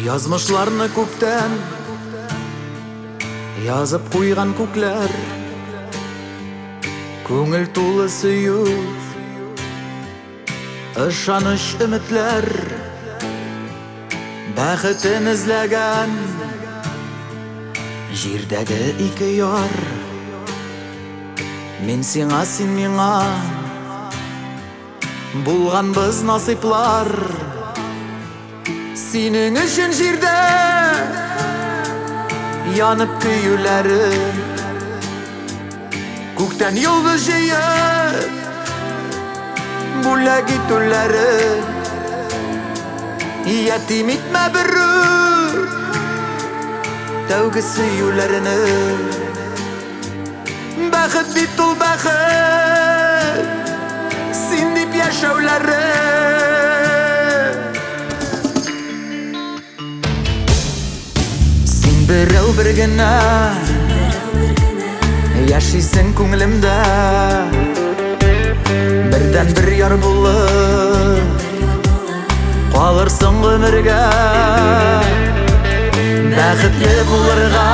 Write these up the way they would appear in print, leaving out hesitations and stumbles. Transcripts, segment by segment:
Язмышларны күктән язып куйган күкләр, күңел тулы сөю, ышаныч, өметләр. Бәхетен эзләгән җирдәге ике яр. Мин сиңа, син миңа булганбыз насыйплар. Синең өчен җирдә янып көюләре, күктән йолдыз җыеп бүләк итүләре. Ятим итмә берүк тәүге сөюләрне. Бәхет бит ул бәхет, син дип яшәүләре. Син берәү бер генә яшисең күңелемдә, бердән бер яр булып калырсың гомергә. Бәхетле булырга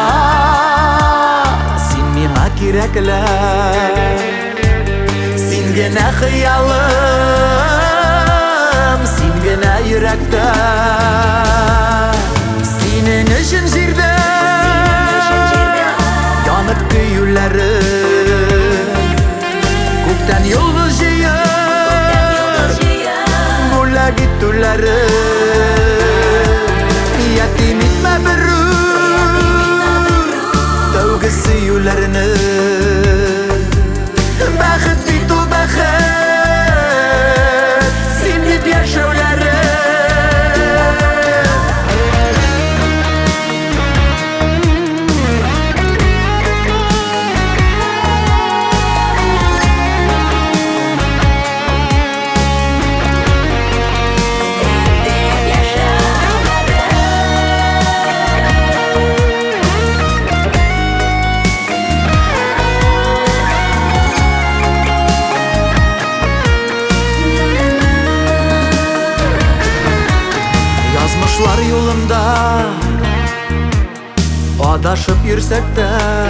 син миңа кирәкләр. Син генә хыялым, син генә йөрәктә. Синең өчен җирдә янып көюләре, күктән йолдыз җыеп бүләк итүләре. Ятим итмә берүк тәүге сөюләрне. Бәхет бит ул бәхет, син дип яшәүләре. Язмышлар юлында адашып йөрсәк тә,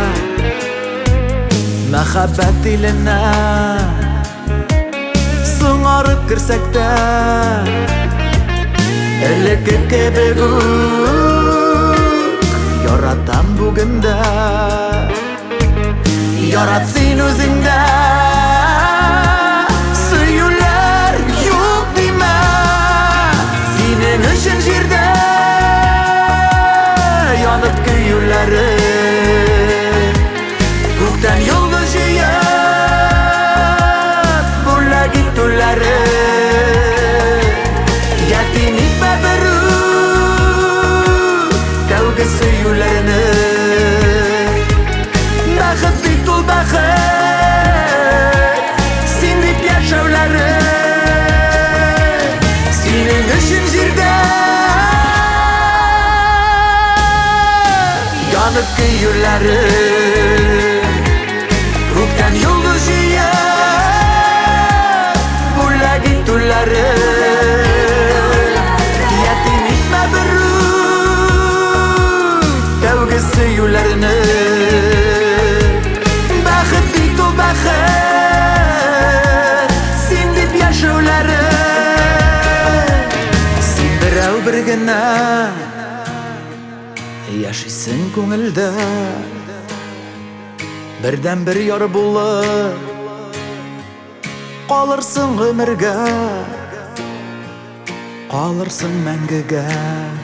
мәхәббәт иленә сыңарып керсәк тә, элекке кебек үк яратам бүген дә. Ярат син үзеңдә сөюләр юк димә. Синең өчен җирдә янып көюләре, күктән йолдыз җыеп бүләк итүләре. Ятим итмә берүк тәүге сөюләрне. Бәхет бит ул бәхет, син дип яшәүләре. Синең өчен җирдә янып көюләре, күктән йолдыз җыеп бүләк итүләре. Ятим итмә берүк тәүге сөюләрне. Бәхет бит ул бәхет, син дип яшәүләре. Син берәү бер генә яшисең күңелдә, бердән бер яр булып калырсың гомергә, калырсың мәңгегә.